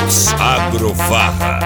Voz Agrofarra.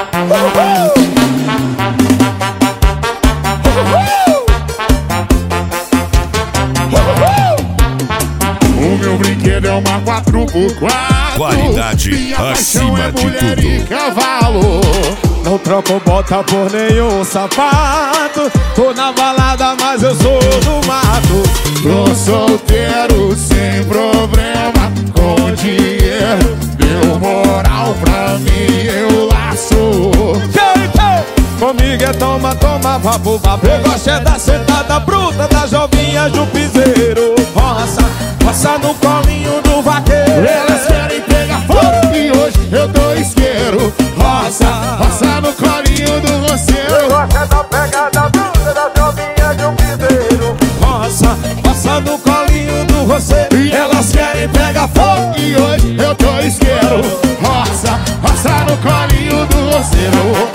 O meu brinquedo é uma 4x4. Qualidade Minha acima paixão é de mulher tudo. e cavalo. Não troco bota por nenhum sapato. Tô na balada, mas eu sou do mato. Tô solteiro sem problema, com dinheiro. Deu moral pra mim, eu lá sou. Comigo é toma, toma, vapo, vapo. Eu gosto é da sentada bruta, da jovinha do piseiro. Roça, roça no colinho do vaqueiro. Elas querem pegar fogo e hoje eu dou isqueiro. Roça, roça no colinho do roceiro. Gosta da pegada bruta, da jovinha do piseiro. Roça, roça no colinho do roceiro. E elas querem pegar fogo e hoje eu dou isqueiro. Roça, roça no colinho do roceiro.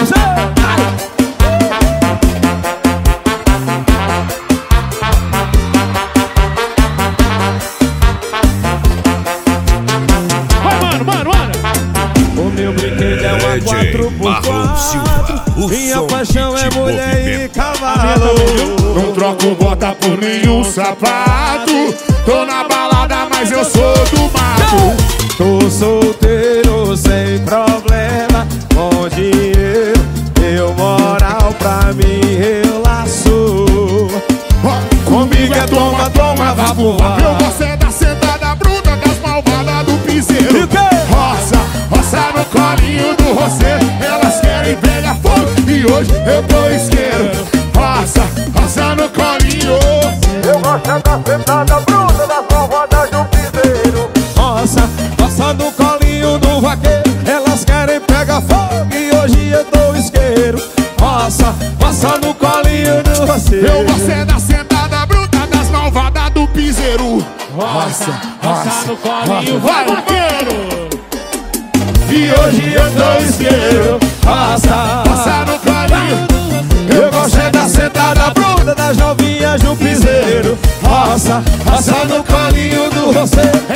O meu brinquedo é uma DJ Marlon Silva, 4x4. o Minha som paixão é de mulher e movimento. cavalo. Não troco bota por nenhum sapato. Tô na balada, mas eu sou do mato. Tô solteiro sem problema, com dinheiro, deu moral pra mim, eu laço. Comigo é toma, toma, vapo, vapo. Eu Eu gosto é da sentada bruta, das malvadas do E piseiro. o quê? Roça, roça no colinho do roceiro. Elas querem pegar fogo e hoje eu dou isqueiro. Roça, roça no colinho. Eu gosto é da sentada bruta, das malvadas do piseiro. Roça, roça no colinho do vaqueiro. Elas querem pegar fogo e hoje eu dou isqueiro. Roça, roça no colinho do roceiro. Eu gosto é da sentada bruta, das malvadas do piseiro. Roça, roça no colinho, vai vaqueiro. E hoje eu dou isqueiro. Roça, Roça no colinho. eu gosto é da sentada bruta, das novinhas do piseiro. Roça, roça no colinho do roceiro.